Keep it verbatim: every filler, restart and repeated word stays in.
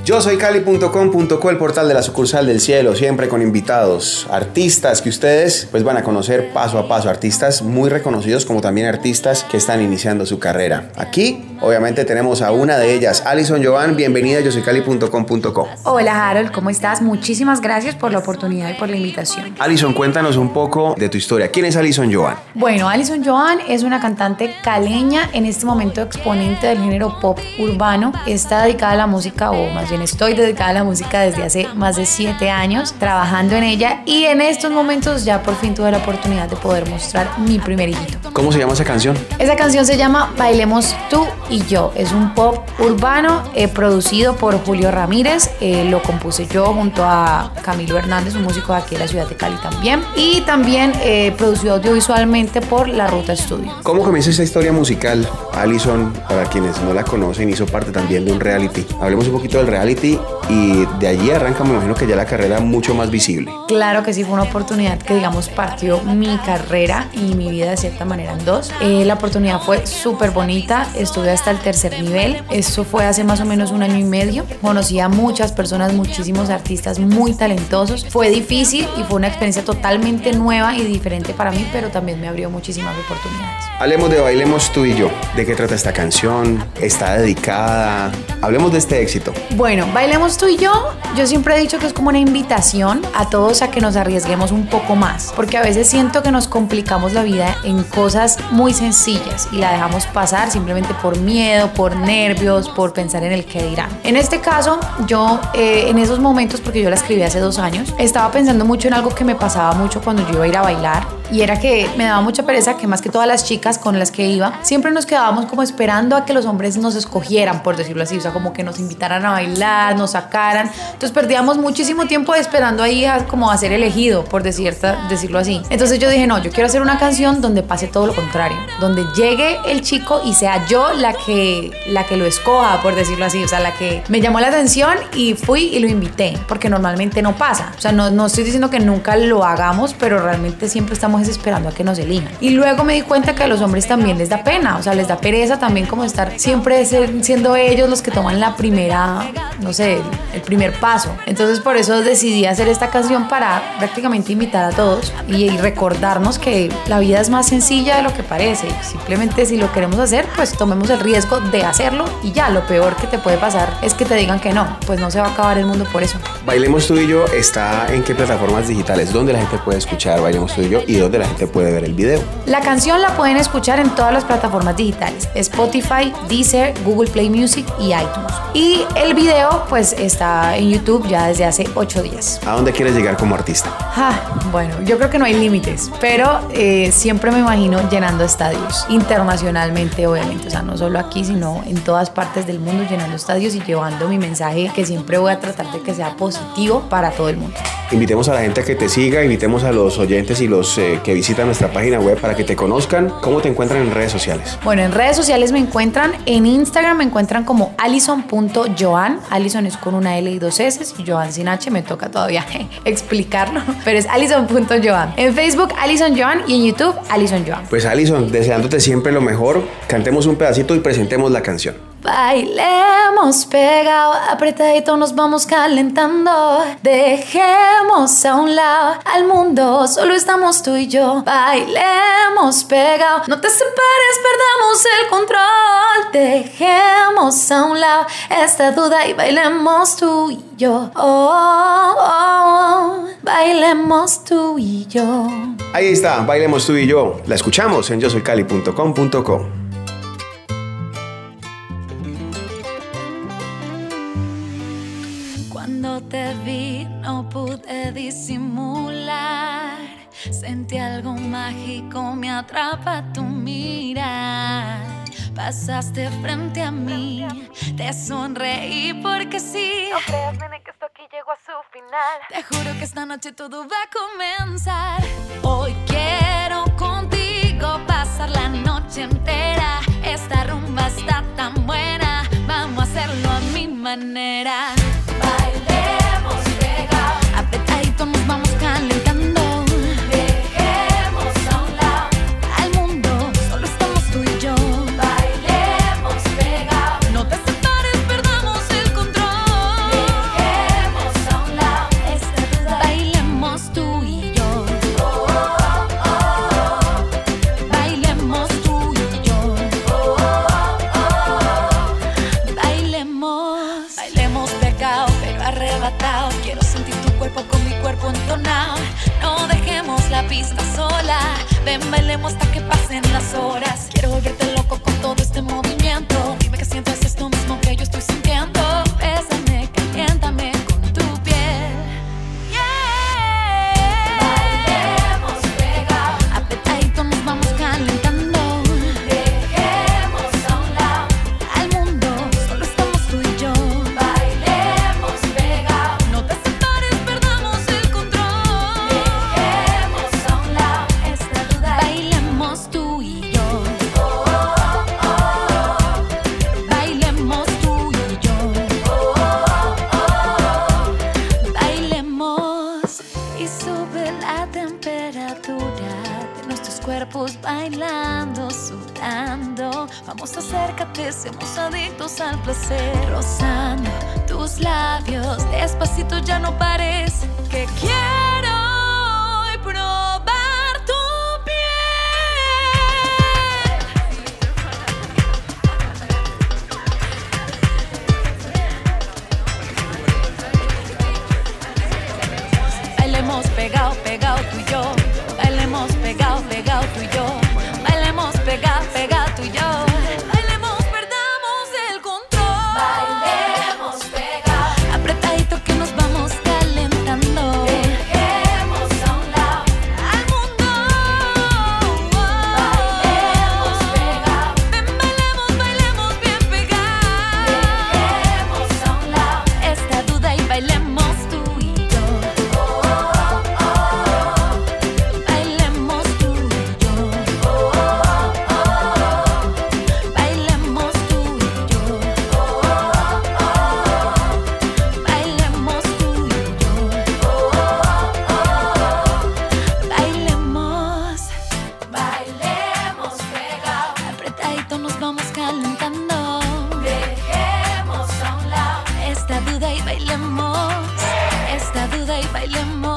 Yo soy Cali punto com punto co, el portal de la sucursal del cielo, siempre con invitados, artistas que ustedes pues van a conocer paso a paso, artistas muy reconocidos como también artistas que están iniciando su carrera. Aquí, obviamente, tenemos a una de ellas, Alison Joan. Bienvenida a Yo soy Cali punto com punto co. Hola Harold, ¿cómo estás? Muchísimas gracias por la oportunidad y por la invitación. Alison, cuéntanos un poco de tu historia. ¿Quién es Alison Joan? Bueno, Alison Joan es una cantante caleña, en este momento exponente del género pop urbano. Está dedicada a la música, o más bien estoy dedicada a la música desde hace más de siete años, trabajando en ella, y en estos momentos ya por fin tuve la oportunidad de poder mostrar mi primer hijito. ¿Cómo se llama esa canción? Esa canción se llama Bailemos tú y yo. Es un pop urbano eh, producido por Julio Ramírez. Eh, lo compuse yo junto a Camilo Hernández, un músico de aquí de la ciudad de Cali también. Y también eh, producido audiovisualmente por La Ruta Studio. ¿Cómo comienza esta historia musical? Alison, para quienes no la conocen, hizo parte también de un reality. Hablemos un poquito del reality y de allí arranca, me imagino que ya la carrera mucho más visible. Claro que sí, fue una oportunidad que, digamos, partió mi carrera y mi vida de cierta manera en dos. Eh, la oportunidad fue súper bonita, estuve hasta el tercer nivel. Esto fue hace más o menos un año y medio. Conocí a muchas personas, muchísimos artistas muy talentosos. Fue difícil y fue una experiencia totalmente nueva y diferente para mí, pero también me abrió muchísimas oportunidades. Hablemos de Bailemos tú y yo. ¿De qué trata esta canción? ¿Está dedicada? Hablemos de este éxito. Bueno, Bailemos tú y yo, yo siempre he dicho que es como una invitación a todos a que nos arriesguemos un poco más, porque a veces siento que nos complicamos la vida en cosas muy sencillas y la dejamos pasar simplemente por miedo, por nervios, por pensar en el qué dirán. En este caso, yo eh, en esos momentos, porque yo la escribí hace dos años, estaba pensando mucho en algo que me pasaba mucho cuando yo iba a ir a bailar, y era que me daba mucha pereza que más que todas las chicas con las que iba, siempre nos quedábamos como esperando a que los hombres nos escogieran, por decirlo así, o sea, como que nos invitaran a bailar, nos sacaran. Entonces perdíamos muchísimo tiempo esperando ahí a, como a ser elegido, por decir, decirlo así. Entonces yo dije, no, yo quiero hacer una canción donde pase todo lo contrario, donde llegue el chico y sea yo la que, la que lo escoja, por decirlo así, o sea, la que me llamó la atención y fui y lo invité, porque normalmente no pasa. O sea, no, no estoy diciendo que nunca lo hagamos, pero realmente siempre estamos esperando a que nos elijan. Y luego me di cuenta que a los hombres también les da pena, o sea, les da pereza también como estar siempre ser, siendo ellos los que toman la primera, no sé, el, el primer paso. Entonces por eso decidí hacer esta canción para prácticamente invitar a todos y, y recordarnos que la vida es más sencilla de lo que parece. Simplemente si lo queremos hacer, pues tomemos el riesgo de hacerlo y ya. Lo peor que te puede pasar es que te digan que no, pues no se va a acabar el mundo por eso. Bailemos tú y yo está en qué plataformas digitales, dónde la gente puede escuchar Bailemos tú y yo y dónde la gente puede ver el video. La canción la pueden escuchar en todas las plataformas digitales: Spotify, Deezer, Google Play Music y iTunes. Y el video pues está en YouTube ya desde hace ocho días. ¿A dónde quieres llegar como artista? Ah, bueno, yo creo que no hay límites, pero eh, siempre me imagino llenando estadios internacionalmente, obviamente, o sea, no solo aquí, sino en todas partes del mundo, llenando estadios y llevando mi mensaje, que siempre voy a tratar de que sea positivo para todo el mundo. Invitemos a la gente a que te siga, invitemos a los oyentes y los eh, que visitan nuestra página web para que te conozcan. ¿Cómo te encuentran en redes sociales? Bueno, en redes sociales me encuentran, en Instagram me encuentran como alison punto joan. Alison es con una L y dos S, y Joan sin H, me toca todavía explicarlo, pero es alison punto joan. En Facebook, Alison Joan, y en YouTube, Alison Joan. Pues Alison, deseándote siempre lo mejor, cantemos un pedacito y presentemos la canción. Bailemos pegado, apretadito nos vamos calentando. Dejemos a un lado al mundo, solo estamos tú y yo. Bailemos pegado, no te separes, perdamos el control. Dejemos a un lado esta duda y bailemos tú y yo. Oh, oh, oh, bailemos tú y yo. Ahí está, Bailemos tú y yo. La escuchamos en yo soy cali punto com punto co. Cuando te vi no pude disimular, sentí algo mágico, me atrapa tu mirar. Pasaste frente a mí, te sonreí porque sí. No creas, nene, que esto aquí llegó a su final. Te juro que esta noche todo va a comenzar. Hoy quiero contigo pasar la noche entera. Esta rumba está tan buena, vamos a hacerlo a mi manera. Bailemos pegados, apretadito nos vamos calentando. Dejemos a un lado al mundo, solo estamos tú y yo. Bailemos pegados, no te separes, perdamos el control. vista sola. Ven, bailemos hasta que pasen las horas. Quiero volverte loco con todo este movimiento. Dime que sientes esto mismo que yo estoy sintiendo. Bésame, caliéntame con tu piel. Yeah. Bailemos pegados, apretadito nos vamos calentando. Dejemos a un lado al mundo, solo estamos tú y yo. Bailemos pegados, no te separes, perdamos el control. Dejemos a un lado esta duda, bailemos tú y yo. Oh, oh, oh. Bailemos tú y yo. Oh, oh, oh. Bailemos y sube la temperatura de nuestros cuerpos bailando, sudando. Vamos, acércate, seamos adictos al placer. Rozando tus labios, despacito, ya no pares, que quiero hoy probar tu piel. Bailemos pegado, pegado tú y yo. Bailemos pegado, pegado tú y yo. Bailemos pegado, pegado tú y yo. Bailemos, perdamos el control. Bailemos pegado, apretadito que nos vamos calentando. Dejemos a un lado al mundo. Bailemos pegado, ven, bailemos, bailemos bien pegado. Dejemos a un lado esta duda y bailemos tú y yo. Oh, oh, oh. Bailemos tú y yo. Oh, oh, oh. Bailemos tú y yo. Oh, oh, oh. Bailemos tú y yo. Oh, oh, oh. Bailemos, bailemos pegados, apretadito nos vamos calentando. Dejemos a un lado esta duda y bailemos, esta duda y bailemos.